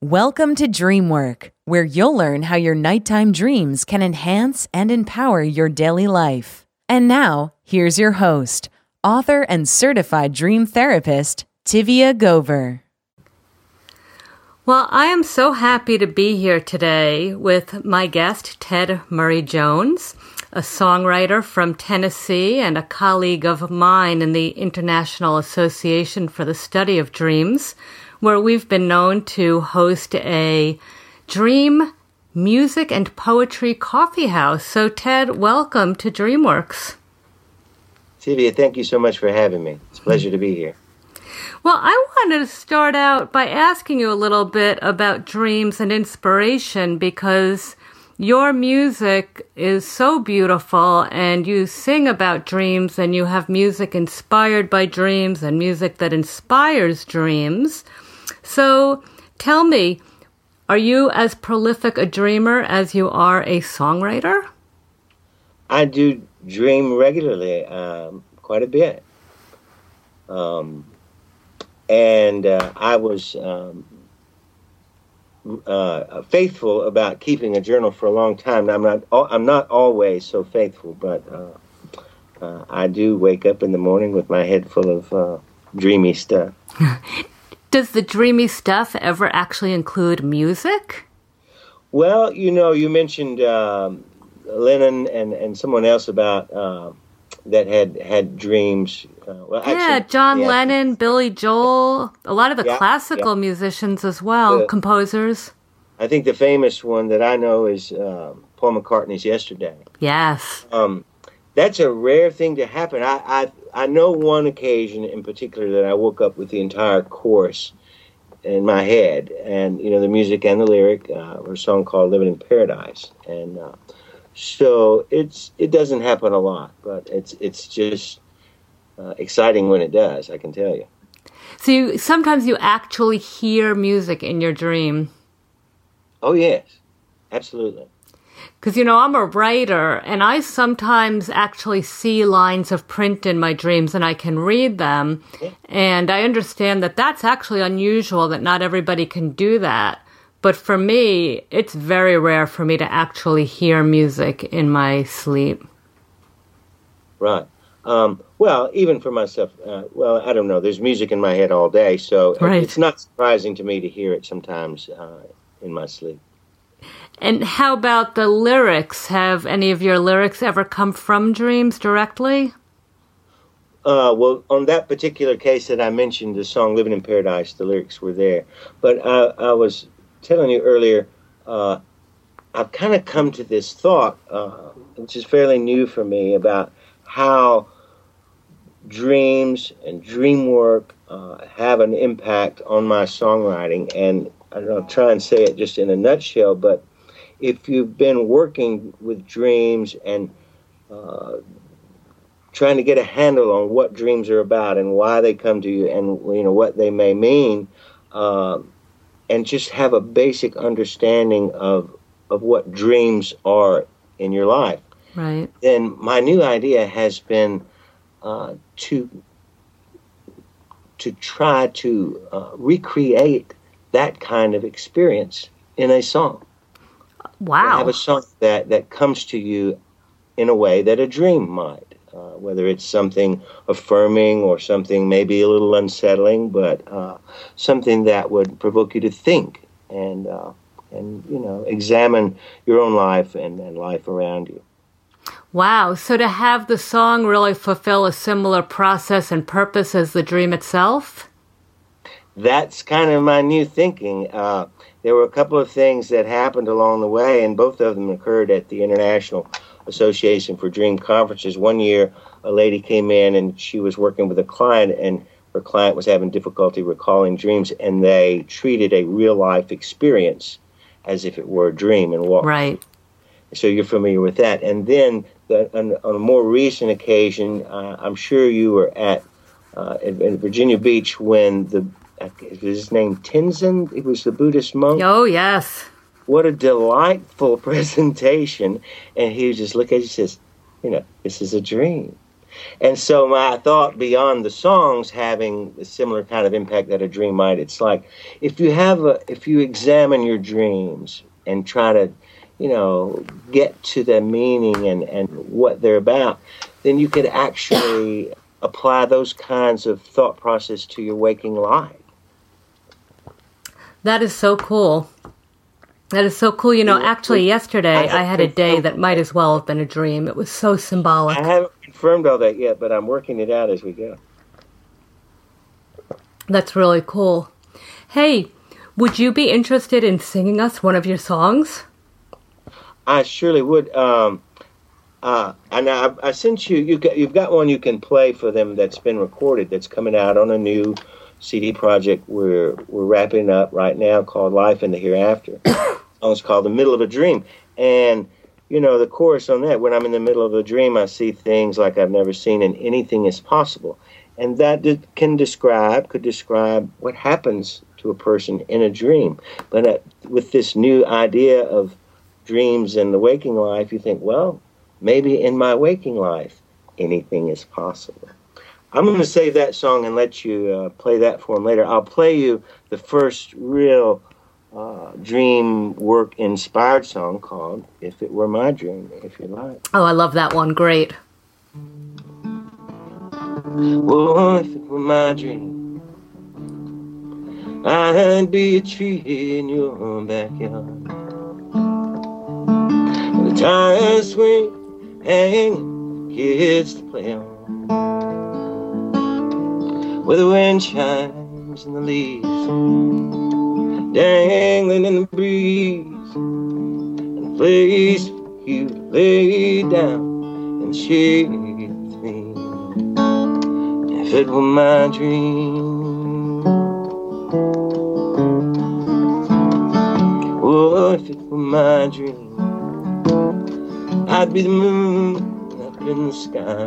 Welcome to Dreamwork, where you'll learn how your nighttime dreams can enhance and empower your daily life. And now, here's your host, author and certified dream therapist, Tivia Gover. Well, I am so happy to be here today with my guest, Ted Murray-Jones, a songwriter from Tennessee and a colleague of mine in the International Association for the Study of Dreams, where we've been known to host a dream, music, and poetry coffee house. So, Ted, welcome to DreamWorks. Tivia, thank you so much for having me. It's a pleasure to be here. Well, I wanted to start out by asking you a little bit about dreams and inspiration, because your music is so beautiful and you sing about dreams and you have music inspired by dreams and music that inspires dreams. So tell me, are you as prolific a dreamer as you are a songwriter? I do dream regularly, quite a bit. I was faithful about keeping a journal for a long time. I'm not always so faithful, but I do wake up in the morning with my head full of dreamy stuff. Does the dreamy stuff ever actually include music? Well, you mentioned Lennon and someone else about that had dreams. John Lennon, Billy Joel, a lot of the classical musicians as well, composers. I think the famous one that I know is Paul McCartney's Yesterday. Yes. That's a rare thing to happen. I know one occasion in particular that I woke up with the entire chorus in my head, and the music and the lyric were a song called "Living in Paradise," and so it doesn't happen a lot, but it's just exciting when it does, I can tell you. So sometimes you actually hear music in your dream. Oh yes, absolutely. Because, I'm a writer, and I sometimes actually see lines of print in my dreams, and I can read them. Yeah. And I understand that that's actually unusual, that not everybody can do that. But for me, it's very rare for me to actually hear music in my sleep. Right. Well, even for myself, I don't know. There's music in my head all day, so It's not surprising to me to hear it sometimes in my sleep. And how about the lyrics? Have any of your lyrics ever come from dreams directly? Well, on that particular case that I mentioned, the song "Living in Paradise," the lyrics were there. But I was telling you earlier, I've kind of come to this thought, which is fairly new for me, about how dreams and dream work have an impact on my songwriting. And I'll try and say it just in a nutshell, but if you've been working with dreams and trying to get a handle on what dreams are about and why they come to you and what they may mean, and just have a basic understanding of what dreams are in your life, right? Then my new idea has been to try to recreate that kind of experience in a song. Wow. Have a song that comes to you in a way that a dream might, whether it's something affirming or something maybe a little unsettling, but something that would provoke you to think and examine your own life and life around you. Wow. So to have the song really fulfill a similar process and purpose as the dream itself? That's kind of my new thinking. There were a couple of things that happened along the way, and both of them occurred at the International Association for Dream Conferences. One year, a lady came in, and she was working with a client, and her client was having difficulty recalling dreams, and they treated a real-life experience as if it were a dream and walked. Right. So you're familiar with that. And then on a more recent occasion, I'm sure you were at Virginia Beach when his name Tenzin? It was the Buddhist monk. Oh, yes. What a delightful presentation. And he would just look at you and says, this is a dream. And so my thought beyond the songs having a similar kind of impact that a dream might, it's like if you examine your dreams and try to, get to the meaning and what they're about, then you could actually apply those kinds of thought process to your waking life. That is so cool. That is so cool. Actually, yesterday I had a day that might as well have been a dream. It was so symbolic. I haven't confirmed all that yet, but I'm working it out as we go. That's really cool. Hey, would you be interested in singing us one of your songs? I surely would. And I sent you. You've got one you can play for them that's been recorded. That's coming out on a new CD project we're wrapping up right now called Life in the Hereafter. It's called The Middle of a Dream. And, the chorus on that, when I'm in the middle of a dream, I see things like I've never seen, and anything is possible. And that could describe what happens to a person in a dream. But with this new idea of dreams and the waking life, you think, well, maybe in my waking life, anything is possible. I'm going to save that song and let you play that for him later. I'll play you the first real dream work inspired song called If It Were My Dream, if you like. Oh, I love that one. Great. Oh, if it were my dream, I'd be a tree in your backyard. With a tire swing hanging, kids to play on. Where the wind chimes and the leaves dangling in the breeze, and a place for you to lay down and share with me. If it were my dream, oh, if it were my dream, I'd be the moon up in the sky,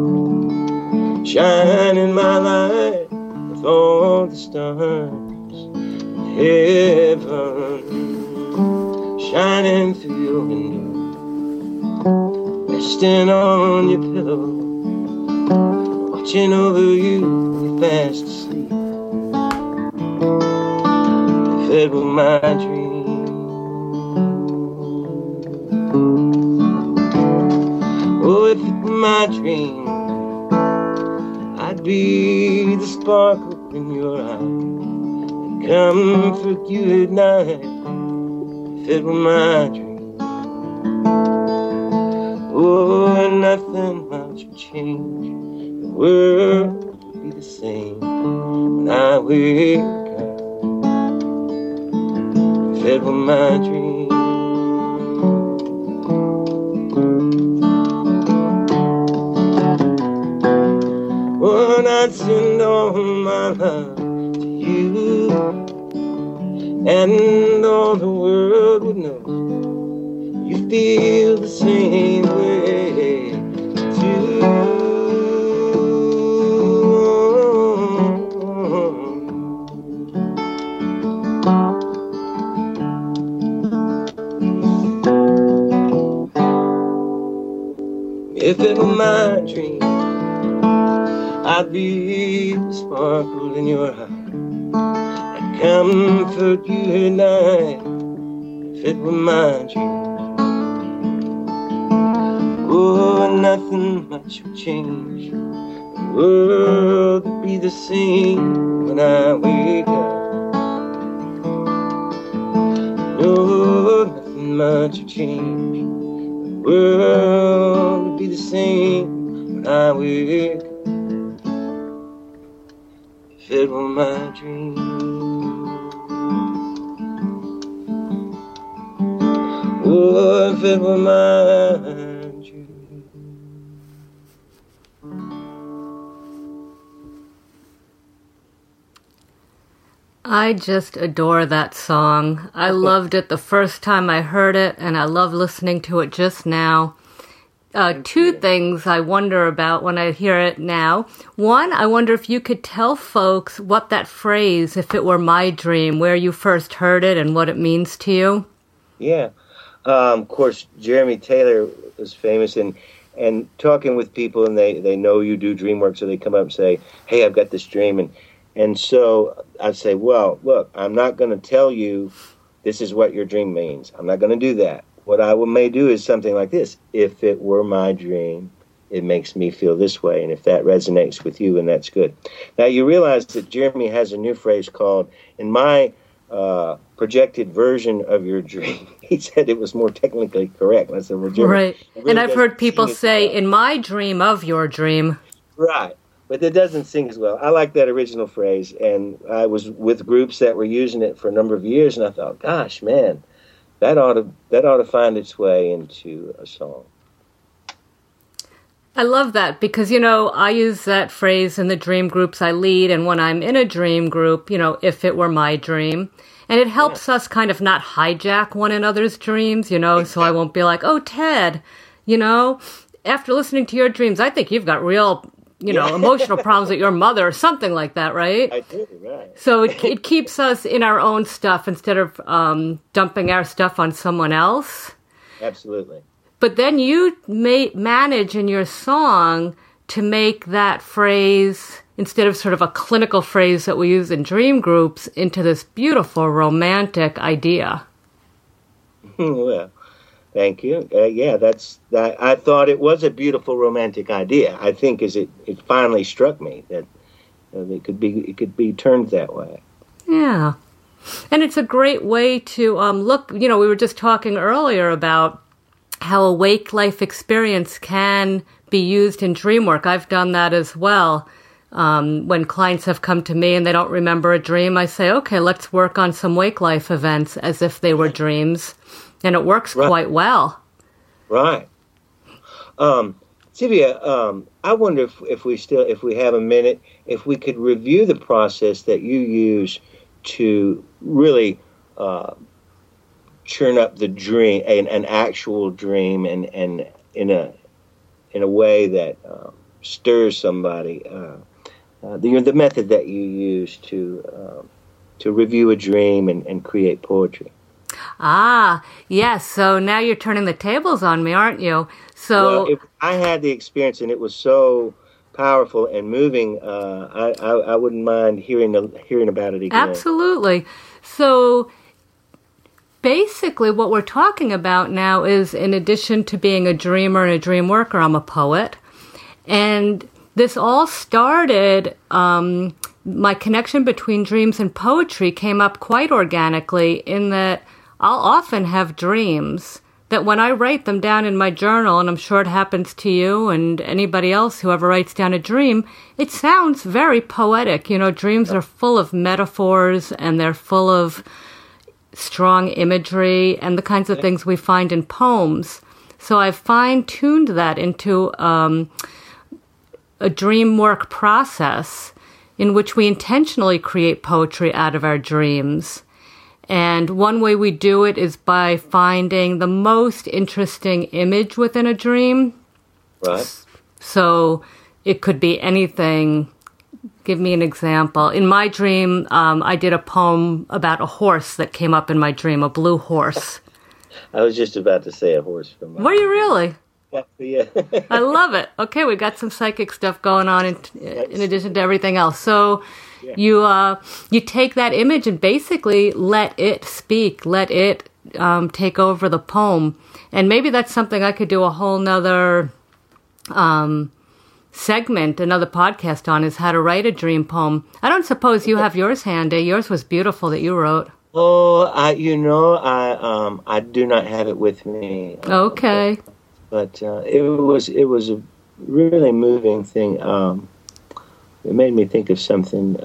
shining my light with all the stars in heaven, shining through your window, resting on your pillow, watching over you, you're fast asleep. If it were my dream, oh, if it were my dream, I'd be the sparkle in your eye and comfort you at night. If it were my dream, oh, nothing much would change. The world would be the same when I wake up. If it were my dream, oh, I'd send all my love to you, and all the world would know you feel the same way too. If it were my dream, I'd be the sparkle in your eye, I'd comfort you at night. If it were my dream, oh, nothing much would change. The world would be the same when I wake up. No, nothing much would change. The world would be the same when I wake up. If it were my dream, oh, if it were my dream. I just adore that song. I loved it the first time I heard it, and I love listening to it just now. Two things I wonder about when I hear it now. One, I wonder if you could tell folks what that phrase, if it were my dream, where you first heard it and what it means to you. Yeah. Of course, Jeremy Taylor was famous, and and talking with people, and they know you do dream work, so they come up and say, hey, I've got this dream. And so I say, well, look, I'm not going to tell you this is what your dream means. I'm not going to do that. What I may do is something like this. If it were my dream, it makes me feel this way. And if that resonates with you, and that's good. Now, you realize that Jeremy has a new phrase called, in my projected version of your dream. He said it was more technically correct. I said, well, Jeremy, right. Really, and I've heard people say, in my dream of your dream. Right. But it doesn't sing as well. I like that original phrase, and I was with groups that were using it for a number of years, and I thought, gosh, man, that ought to find its way into a song. I love that because, I use that phrase in the dream groups I lead, and when I'm in a dream group, if it were my dream. And it helps us kind of not hijack one another's dreams, so I won't be like, oh, Ted, after listening to your dreams, I think you've got real, emotional problems with your mother or something like that, right? I do, right. So it keeps us in our own stuff instead of dumping our stuff on someone else. Absolutely. But then you manage in your song to make that phrase, instead of sort of a clinical phrase that we use in dream groups, into this beautiful romantic idea. Well, thank you. Yeah, that's that. I thought it was a beautiful romantic idea. I think as it finally struck me that it could be turned that way. Yeah, and it's a great way to look. We were just talking earlier about how a wake life experience can be used in dream work. I've done that as well. When clients have come to me and they don't remember a dream, I say, okay, let's work on some wake life events as if they were dreams. And it works quite well. Right. Sylvia, I wonder if we have a minute, if we could review the process that you use to really churn up the dream, an actual dream, and in a way that stirs somebody. The method that you use to review a dream and create poetry. Ah, yes. So now you're turning the tables on me, aren't you? So well, I had the experience, and it was so powerful and moving. I wouldn't mind hearing about it again. Absolutely. So basically, what we're talking about now is, in addition to being a dreamer and a dream worker, I'm a poet, and this all started. My connection between dreams and poetry came up quite organically in that I'll often have dreams that when I write them down in my journal, and I'm sure it happens to you and anybody else who ever writes down a dream, it sounds very poetic. Dreams are full of metaphors and they're full of strong imagery and the kinds of things we find in poems. So I've fine-tuned that into a dream work process in which we intentionally create poetry out of our dreams. And one way we do it is by finding the most interesting image within a dream. Right. So it could be anything. Give me an example. In my dream, I did a poem about a horse that came up in my dream, a blue horse. I was just about to say a horse from my Were you really? Yeah. I love it. Okay, we got some psychic stuff going on in addition to everything else. So you take that image and basically let it speak, let it take over the poem. And maybe that's something I could do a whole nother segment, another podcast on, is how to write a dream poem. I don't suppose you have yours handy. Yours was beautiful that you wrote. Oh, I do not have it with me. Okay. But it was a really moving thing. It made me think of something.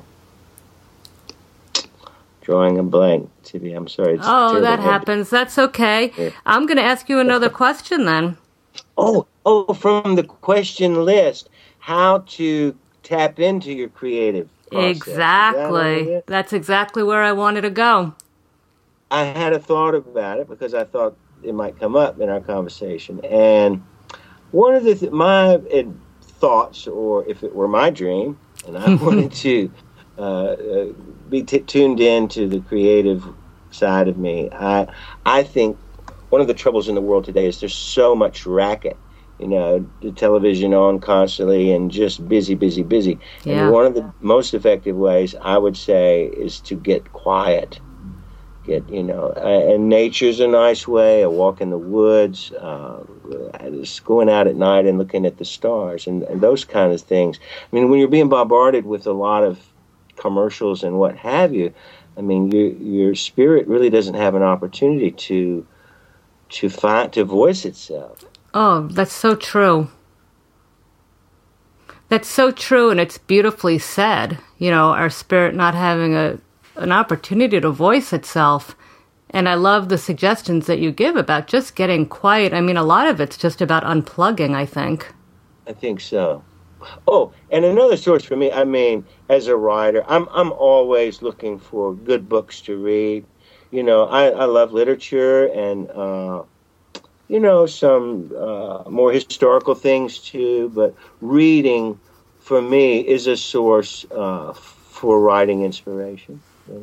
Drawing a blank, Tibi. I'm sorry. Oh, that happens. That's okay. Yeah. I'm going to ask you another question then. Oh, from the question list, how to tap into your creative process. Exactly. That's exactly where I wanted to go. I had a thought about it because I thought it might come up in our conversation. And one of the my thoughts, or if it were my dream, and I wanted to be tuned in to the creative side of me, I think one of the troubles in the world today is there's so much racket the television on constantly and just busy, busy, busy. Yeah. And one of the most effective ways, I would say, is to get quiet. And nature's a nice way, a walk in the woods, just going out at night and looking at the stars and those kind of things. I mean, when you're being bombarded with a lot of commercials and what have you, I mean, your spirit really doesn't have an opportunity to voice itself. Oh, that's so true. That's so true, and it's beautifully said. Our spirit not having an opportunity to voice itself. And I love the suggestions that you give about just getting quiet. I mean, a lot of it's just about unplugging, I think. I think so. Oh, and another source for me, I mean, as a writer, I'm always looking for good books to read. I love literature and, some more historical things too, but reading for me is a source for writing inspiration.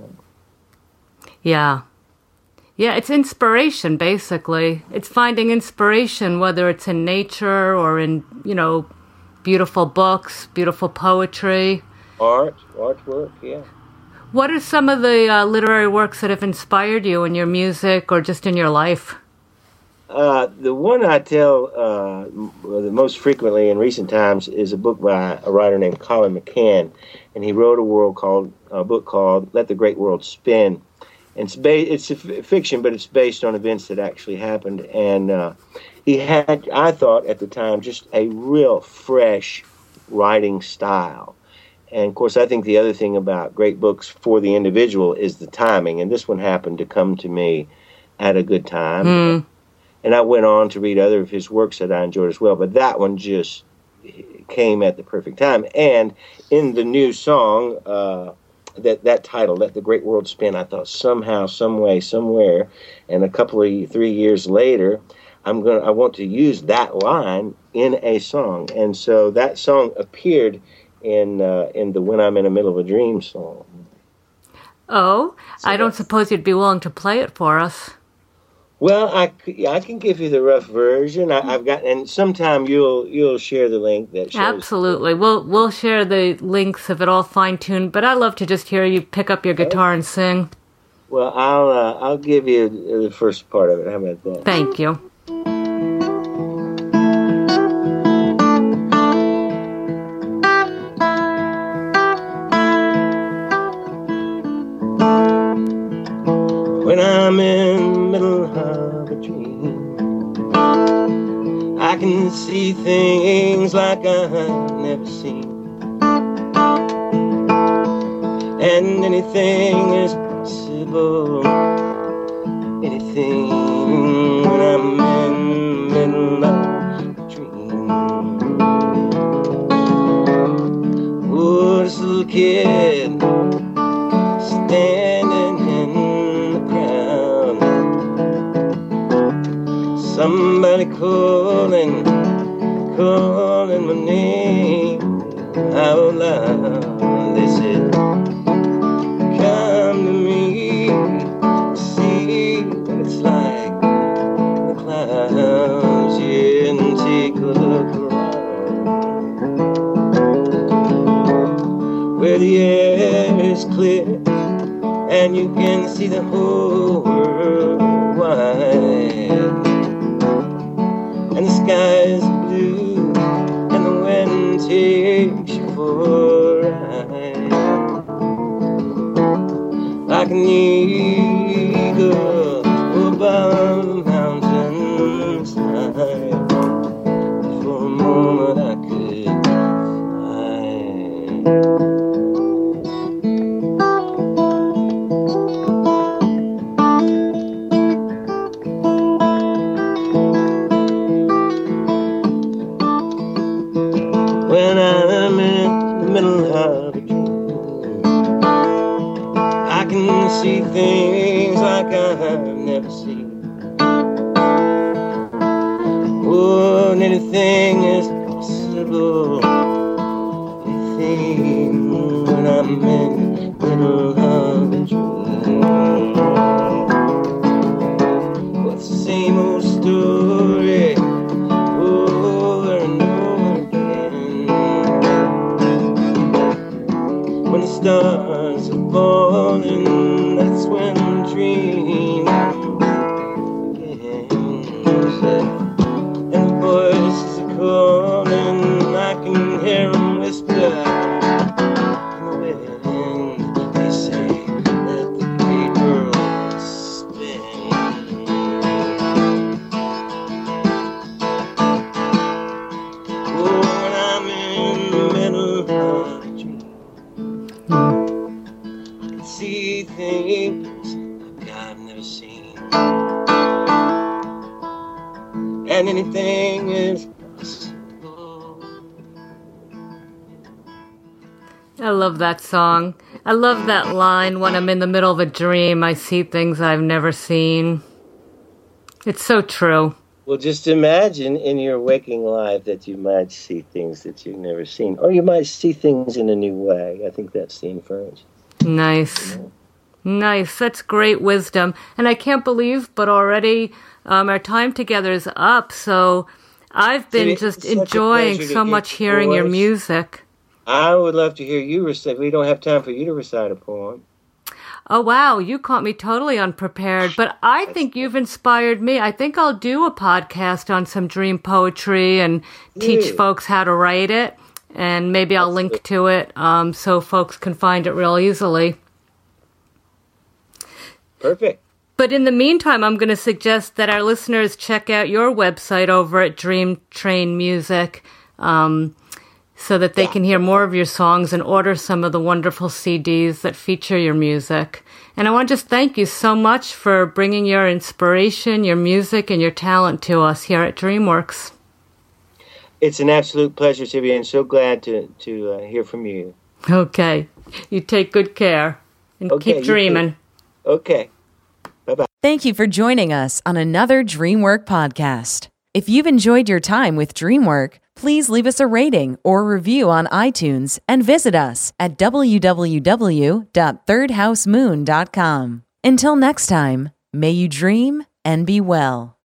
Yeah. Yeah, it's inspiration, basically. It's finding inspiration, whether it's in nature or in, beautiful books, beautiful poetry. Artwork, yeah. What are some of the literary works that have inspired you in your music or just in your life? The one I tell the most frequently in recent times is a book by a writer named Colin McCann, and he wrote a book called "Let the Great World Spin." And it's a fiction, but it's based on events that actually happened. And he had, I thought at the time, just a real fresh writing style. And of course, I think the other thing about great books for the individual is the timing. And this one happened to come to me at a good time. And I went on to read other of his works that I enjoyed as well. But that one just came at the perfect time. And in the new song, that title, "Let the Great World Spin," I thought somehow, some way, somewhere, and 3 years later, I want to use that line in a song. And so that song appeared in the "When I'm in the Middle of a Dream" song. Oh, so I don't suppose you'd be willing to play it for us. Well, I can give you the rough version. I've got, and sometime you'll share the link that shows. Absolutely, we'll share the links of it all fine tuned. But I love to just hear you pick up your guitar and sing. Well, I'll give you the first part of it. How about that? Thank you. When I'm in the middle of a dream, I can see things like I've never seen. And anything is possible, anything, when I'm in the middle of a dream. Oh, this little kid standing in the crowd, somebody calling my name out loud. They said, come to me, see what it's like in the clouds, yeah, and take a look around, where the air is clear and you can see the whole world wide, and the sky is blue and the wind takes you for a ride, like an eagle above the mountainside. For a moment I could fly. When I'm in the middle of a dream, I can see things like I've never seen. Oh, and anything is possible, anything, when I'm in the middle of a dream. What's the same old story? Oh, never seen. And anything is possible. I love that song. I love that line, when I'm in the middle of a dream, I see things I've never seen. It's so true. Well, just imagine in your waking life that you might see things that you've never seen, or you might see things in a new way. I think that's the inference. Nice. Nice. That's great wisdom. And I can't believe, but already our time together is up. So I've been just enjoying so much hearing your music. I would love to hear you recite. We don't have time for you to recite a poem. Oh, wow. You caught me totally unprepared. But I think you've inspired me. I think I'll do a podcast on some dream poetry and teach folks how to write it. And maybe I'll link to it so folks can find it real easily. Perfect. But in the meantime, I'm going to suggest that our listeners check out your website over at Dream Train Music so that they can hear more of your songs and order some of the wonderful CDs that feature your music. And I want to just thank you so much for bringing your inspiration, your music, and your talent to us here at DreamWorks. It's an absolute pleasure, Sylvia, and so glad to hear from you. Okay. You take good care and keep dreaming. Okay. Bye-bye. Thank you for joining us on another DreamWork podcast. If you've enjoyed your time with DreamWork, please leave us a rating or review on iTunes and visit us at www.thirdhousemoon.com. Until next time, may you dream and be well.